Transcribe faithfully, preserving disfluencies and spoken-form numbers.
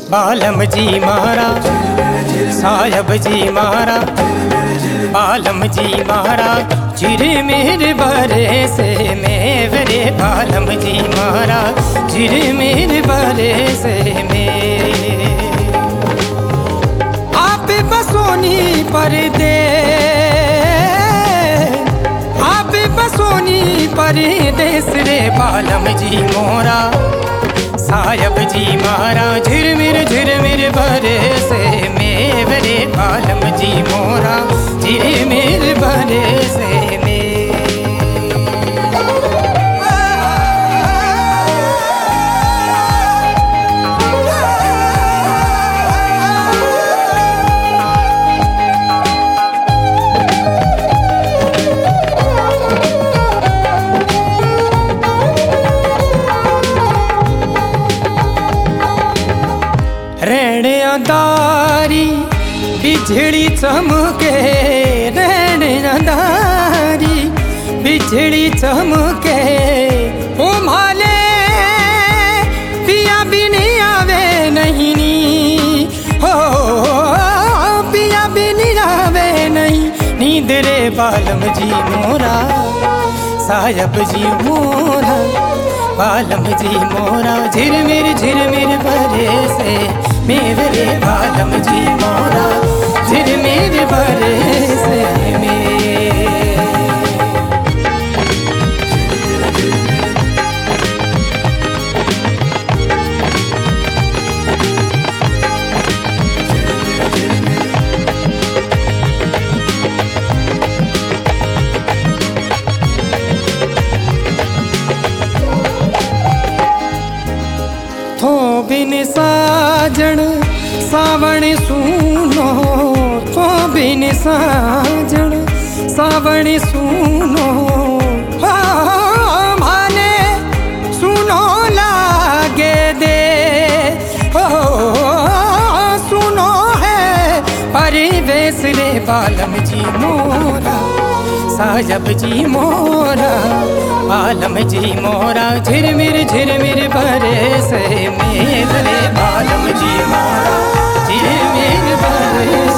बालम जी मारा साहब जी मारा बालम जी मारा चिरे मेरे बरे से मेरे बालम जी मारा चिरे मेरे बरे से मेरे आप बसोनी परदे आप बसोनी परदेस रे बालम जी मोरा साहब जी मारा झिरमिर झिरमिर बरे से मेरे बालम जी मोरा झिरमिर बरे से दारी बिजली चमके रहने दारी बिजली चमके ओ माले पिया भी नहीं आवे नहीं नी हो पिया भी नहीं आवे नहीं नींद रे बालम जी मोरा साहब जी मोरा बालम जी मोरा झिरमिर झिरमिर बरे से मेरे बालम जी मोरा झिरमिर बरे से थो बिन साजन सावण सुनो थो बिन साजन सावण सुनो माने सुनो लागे दे हो सुनो है परिवेश रे बालम जी मोरा साहब जी मोरा बालम जी मोरा झिरमिर झिरमिर बरे से मेरे बालम जी मोरा झिरमिर बरे